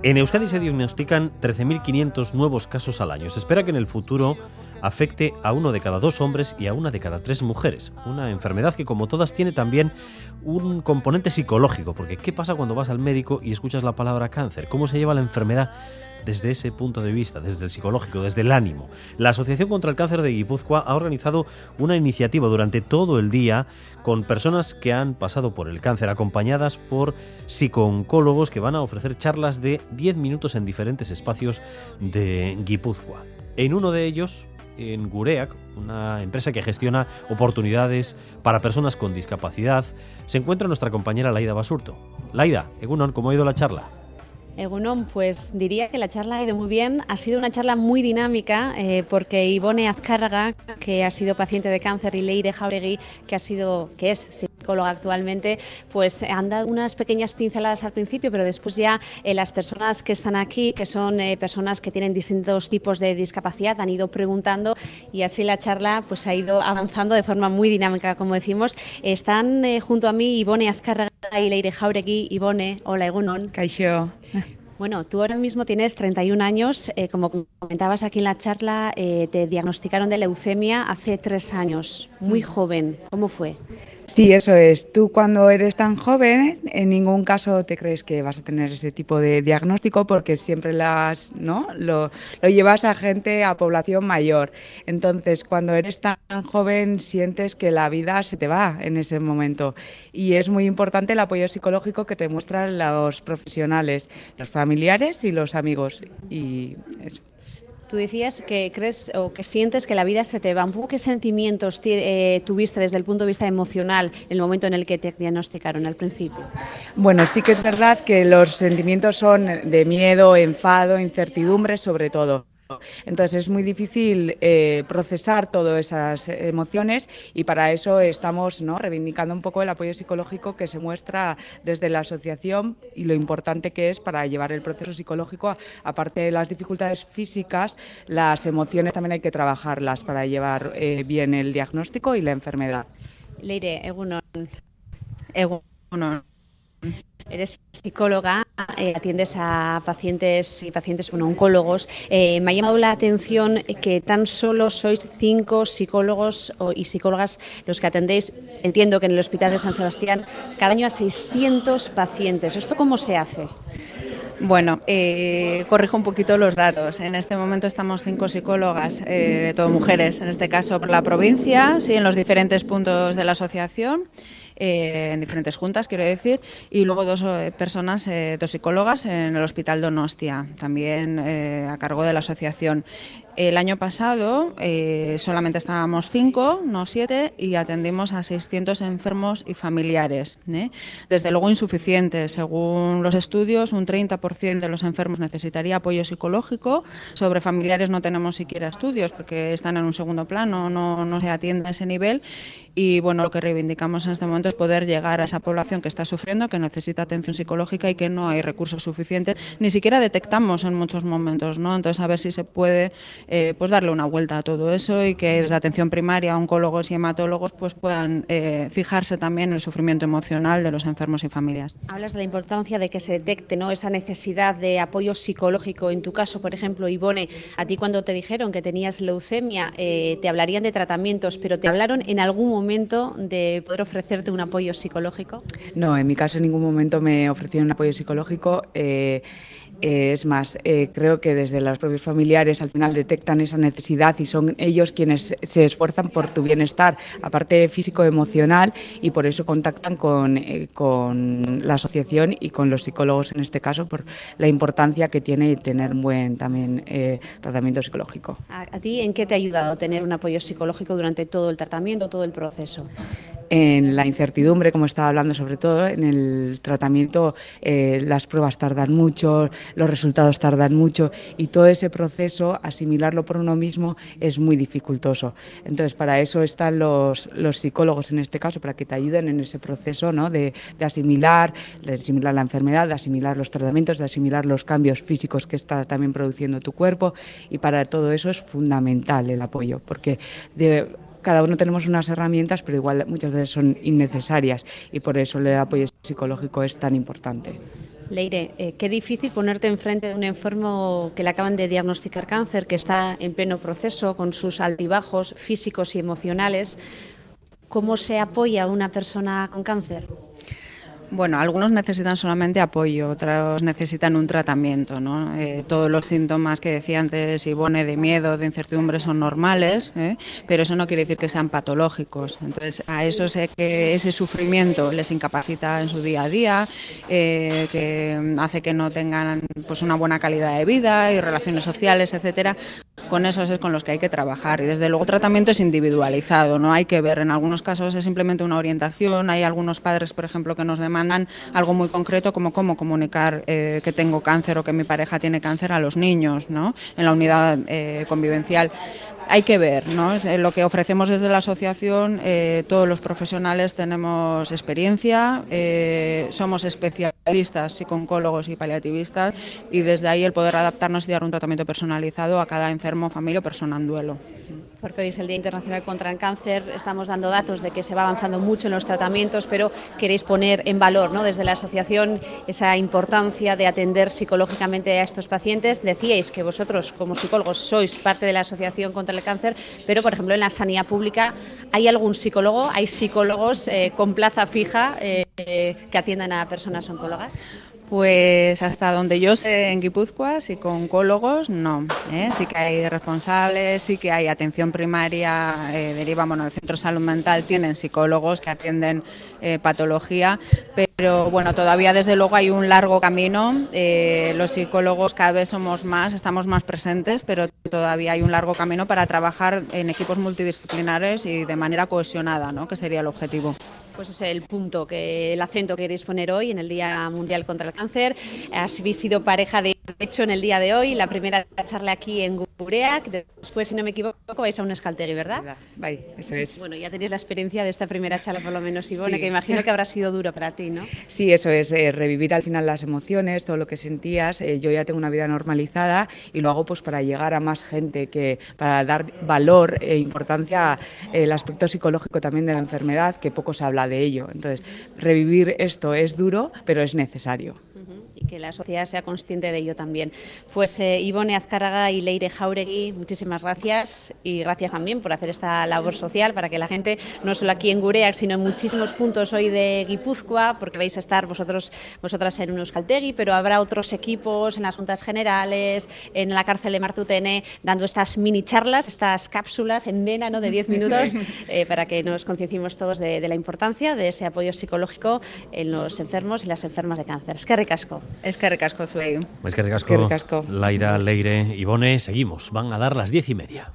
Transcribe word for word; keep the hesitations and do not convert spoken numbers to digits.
En Euskadi se diagnostican trece mil quinientos nuevos casos al año. Se espera que en el futuro afecte a uno de cada dos hombres y a una de cada tres mujeres. Una enfermedad que, como todas, tiene también un componente psicológico. Porque ¿qué pasa cuando vas al médico y escuchas la palabra cáncer? ¿Cómo se lleva la enfermedad desde ese punto de vista, desde el psicológico, desde el ánimo? La Asociación contra el Cáncer de Guipúzcoa ha organizado una iniciativa durante todo el día con personas que han pasado por el cáncer, acompañadas por psicooncólogos que van a ofrecer charlas de diez minutos en diferentes espacios de Guipúzcoa. En uno de ellos, en Gureak, una empresa que gestiona oportunidades para personas con discapacidad, se encuentra nuestra compañera Laida Basurto. Laida, Egunon, ¿cómo ha ido la charla? Egunon, pues diría que la charla ha ido muy bien. Ha sido una charla muy dinámica eh, porque Ibone Azcárraga, que ha sido paciente de cáncer, y Leire Jauregui, que ha sido, que es psicóloga actualmente, pues han dado unas pequeñas pinceladas al principio, pero después ya eh, las personas que están aquí, que son eh, personas que tienen distintos tipos de discapacidad, han ido preguntando y así la charla pues ha ido avanzando de forma muy dinámica, como decimos. Están eh, junto a mí Ibone Azcárraga y Leire Jauregui. Ibone, hola, Egunon. Kaixo. Bueno, tú ahora mismo tienes treinta y un años, eh, como comentabas aquí en la charla, eh, te diagnosticaron de leucemia hace tres años, muy joven. ¿Cómo fue? Sí, eso es. Tú cuando eres tan joven, en ningún caso te crees que vas a tener ese tipo de diagnóstico porque siempre las, ¿no? lo, lo llevas a gente, a población mayor. Entonces, cuando eres tan joven, sientes que la vida se te va en ese momento. Y es muy importante el apoyo psicológico que te muestran los profesionales, los familiares y los amigos. Y eso. Tú decías que crees o que sientes que la vida se te va. ¿Un poco qué sentimientos eh, tuviste desde el punto de vista emocional en el momento en el que te diagnosticaron al principio? Bueno, sí que es verdad que los sentimientos son de miedo, enfado, incertidumbre sobre todo. Entonces es muy difícil eh, procesar todas esas emociones y para eso estamos, ¿no?, reivindicando un poco el apoyo psicológico que se muestra desde la asociación y lo importante que es para llevar el proceso psicológico. Aparte de las dificultades físicas, las emociones también hay que trabajarlas para llevar eh, bien el diagnóstico y la enfermedad. Leire, Egunon. Egunon. Eres psicóloga, eh, atiendes a pacientes y pacientes, bueno, oncólogos. Eh, me ha llamado la atención que tan solo sois cinco psicólogos y psicólogas los que atendéis, entiendo que en el Hospital de San Sebastián, cada año a seiscientos pacientes. ¿Esto cómo se hace? Bueno, eh, corrijo un poquito los datos. En este momento estamos cinco psicólogas, eh, todo mujeres, en este caso por la provincia, sí, en los diferentes puntos de la asociación. Eh, en diferentes juntas, quiero decir, y luego dos eh, personas, eh, dos psicólogas en el Hospital Donostia, también eh, a cargo de la asociación. El año pasado eh, solamente estábamos cinco, no siete, y atendimos a seiscientos enfermos y familiares. ¿eh? Desde luego insuficiente. Según los estudios, un treinta por ciento de los enfermos necesitaría apoyo psicológico. Sobre familiares no tenemos siquiera estudios porque están en un segundo plano, no, no se atiende a ese nivel. Y bueno, lo que reivindicamos en este momento es poder llegar a esa población que está sufriendo, que necesita atención psicológica y que no hay recursos suficientes. Ni siquiera detectamos en muchos momentos, ¿no? Entonces, a ver si se puede Eh, pues darle una vuelta a todo eso y que desde atención primaria, oncólogos y hematólogos pues puedan eh, fijarse también en el sufrimiento emocional de los enfermos y familias. Hablas de la importancia de que se detecte, ¿no?, esa necesidad de apoyo psicológico. En tu caso, por ejemplo, Ibone, a ti cuando te dijeron que tenías leucemia, eh, te hablarían de tratamientos, pero ¿te hablaron en algún momento de poder ofrecerte un apoyo psicológico? No, en mi caso en ningún momento me ofrecieron un apoyo psicológico. Eh, Eh, es más, eh, creo que desde los propios familiares al final detectan esa necesidad y son ellos quienes se esfuerzan por tu bienestar, aparte físico-emocional, y por eso contactan con, eh, con la asociación y con los psicólogos en este caso por la importancia que tiene tener un buen también eh, tratamiento psicológico. ¿A, ¿A ti en qué te ha ayudado tener un apoyo psicológico durante todo el tratamiento, todo el proceso? En la incertidumbre, como estaba hablando, sobre todo en el tratamiento, eh, las pruebas tardan mucho, los resultados tardan mucho y todo ese proceso, asimilarlo por uno mismo, es muy dificultoso. Entonces, para eso están los, los psicólogos en este caso, para que te ayuden en ese proceso, ¿no?, de, de asimilar, de asimilar la enfermedad, de asimilar los tratamientos, de asimilar los cambios físicos que está también produciendo tu cuerpo, y para todo eso es fundamental el apoyo, porque de cada uno tenemos unas herramientas, pero igual muchas veces son innecesarias y por eso el apoyo psicológico es tan importante. Leire, eh, qué difícil ponerte enfrente de un enfermo que le acaban de diagnosticar cáncer, que está en pleno proceso con sus altibajos físicos y emocionales. ¿Cómo se apoya a una persona con cáncer? Bueno, algunos necesitan solamente apoyo, otros necesitan un tratamiento, ¿no? Eh, todos los síntomas que decía antes Ivone de miedo, de incertidumbre son normales, ¿eh? Pero eso no quiere decir que sean patológicos. Entonces, a eso sé que ese sufrimiento les incapacita en su día a día, eh, que hace que no tengan pues una buena calidad de vida y relaciones sociales, etcétera. Con esos es con los que hay que trabajar y desde luego el tratamiento es individualizado, no hay que ver, en algunos casos es simplemente una orientación, hay algunos padres, por ejemplo, que nos demandan algo muy concreto como cómo comunicar eh, que tengo cáncer o que mi pareja tiene cáncer a los niños, ¿no? En la unidad eh, convivencial. Hay que ver, ¿no? Lo que ofrecemos desde la asociación, eh, todos los profesionales tenemos experiencia, eh, somos especialistas, psicooncólogos y paliativistas, y desde ahí el poder adaptarnos y dar un tratamiento personalizado a cada enfermo, familia o persona en duelo. Porque hoy es el Día Internacional contra el Cáncer, estamos dando datos de que se va avanzando mucho en los tratamientos, pero queréis poner en valor, ¿no?, desde la asociación esa importancia de atender psicológicamente a estos pacientes. Decíais que vosotros, como psicólogos, sois parte de la Asociación contra el Cáncer, pero, por ejemplo, en la sanidad pública, ¿hay algún psicólogo, hay psicólogos eh, con plaza fija eh, eh, que atiendan a personas oncólogas? Pues hasta donde yo sé en Guipúzcoa, psicooncólogos, no. ¿eh? Sí que hay responsables, sí que hay atención primaria, eh, deriva, bueno, el Centro de Salud Mental tienen psicólogos que atienden eh, patología, pero bueno, todavía desde luego hay un largo camino. Eh, los psicólogos cada vez somos más, estamos más presentes, pero todavía hay un largo camino para trabajar en equipos multidisciplinares y de manera cohesionada, ¿no?, que sería el objetivo. Pues ese es el punto, que el acento que queréis poner hoy en el Día Mundial contra el Cáncer. Habéis sido pareja de hecho en el día de hoy, la primera charla aquí en Gureak, después, si no me equivoco, vais a un Euskaltegi, ¿verdad? Bai, eso es. Bueno, ya tenéis la experiencia de esta primera charla, por lo menos, Ivone, Sí. que imagino que habrá sido duro para ti, ¿no? Sí, eso es, eh, revivir al final las emociones, todo lo que sentías. Eh, yo ya tengo una vida normalizada y lo hago pues para llegar a más gente, que para dar valor e importancia al aspecto psicológico también de la enfermedad, que poco se habla de ello. Entonces, revivir esto es duro, pero es necesario. Y que la sociedad sea consciente de ello también. Pues eh, Ivone Azcárraga y Leire Jauregui, muchísimas gracias, y gracias también por hacer esta labor social para que la gente, no solo aquí en Gureak, sino en muchísimos puntos hoy de Guipúzcoa, porque vais a estar vosotros, vosotras en un Euskaltegi, pero habrá otros equipos en las juntas generales, en la cárcel de Martutene, dando estas mini charlas, estas cápsulas en nena, ¿no?, de diez minutos, eh, para que nos concienciemos todos de, de la importancia de ese apoyo psicológico en los enfermos y las enfermas de cáncer. Es que ricasco. Es que recasco zuei. Es que ricasco, Eskerrik asko. Laida, Leire, Ivone, seguimos. Van a dar las diez y media.